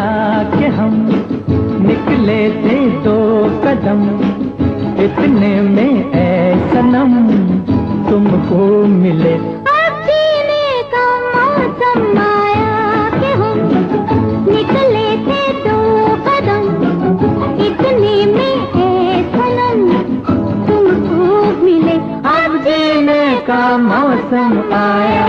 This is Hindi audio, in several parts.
कि हम निकले थे 2 कदम, इतने में ऐ सनम तुमको मिले। अब जीने का मौसम आया कि हम निकले थे 2 कदम, इतने में ऐ सनम तुमको मिले। अब जीने का मौसम आया।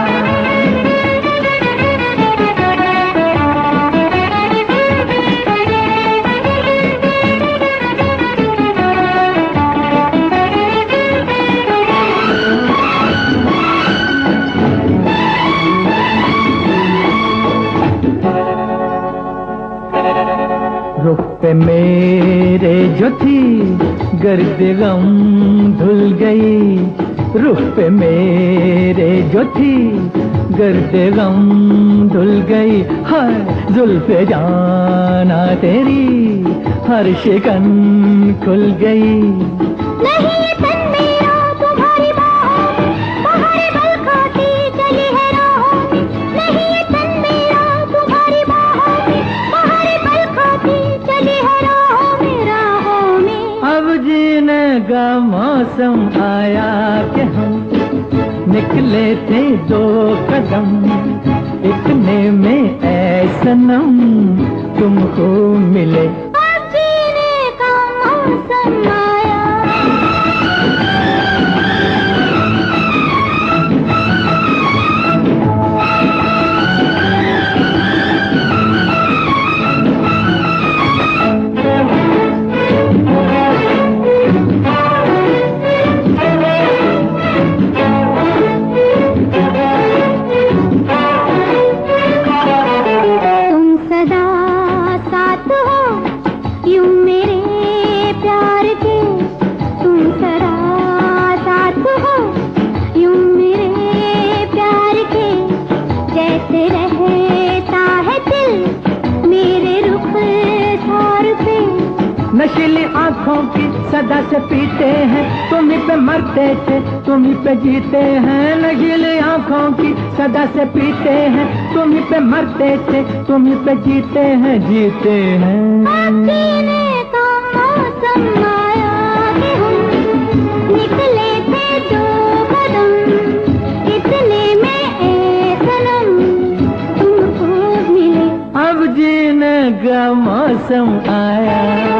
रुख पे मेरे जो थी गर्द गम धुल गई, रुख पे मेरे जो थी गर्द गम धुल गई। हर जुल्फ़े जाना तेरी हर शिकन खुल गई। नहीं ये तन मेरा तुम्हारी बाहों में, बाहर बल खाती चली है राहों में। नहीं ये तन मेरा तुम्हारी बाहों में, बाहर बल खाती चली है राहों में, राहों में। अब जीने का मौसम आया कि हम निकले थे 2 कदम, इतने में ऐ सनम तुमको मिले। अब जीने का मौसम आया। नशीली आंखों की सदा से पीते हैं, तुम्हीं पे मरते थे तुम्हीं पे जीते हैं। नशीली आंखों की सदा से पीते हैं, तुम्हीं पे मरते थे तुम्हीं पे जीते हैं, जीते हैं। जीने का मौसम आया कि हम निकले थे 2 कदम, इतने में ऐ सनम तुमको मिले। अब जीने का मौसम आया।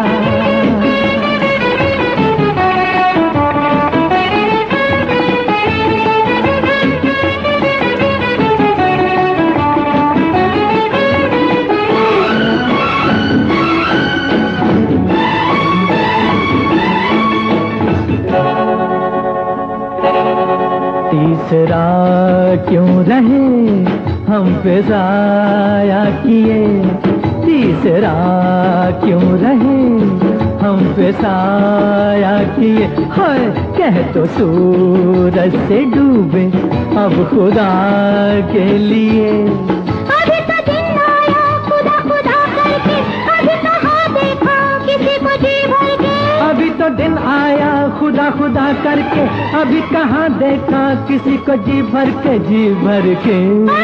तीसरा क्यों रहे हम पे ज़ाया किए, तीसरा क्यों रहे हम पे साया किए। हाय कह तो सूरज से डूबे अब खुदा के लिए। अभी तो दिन आया खुदा खुदा करके, अभी कहाँ देखा किसी को जी भर के। अभी तो दिन आया खुदा खुदा करके, अभी कहाँ देखा किसी को जी भर के, जी भर के।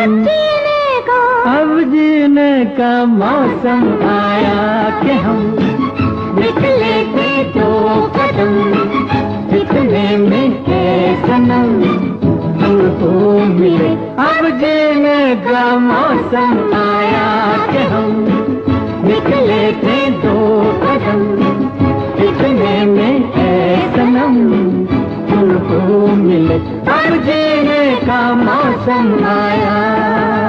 अब जीने का मौसम आया कि हम निकले थे 2 कदम, इतने में ऐ सनम तुमको मिले। अब जीने का मौसम आया कि हम निकले थे 2 कदम, इतने में ऐ सनम तुमको मिले। अब जीने का मौसम आया।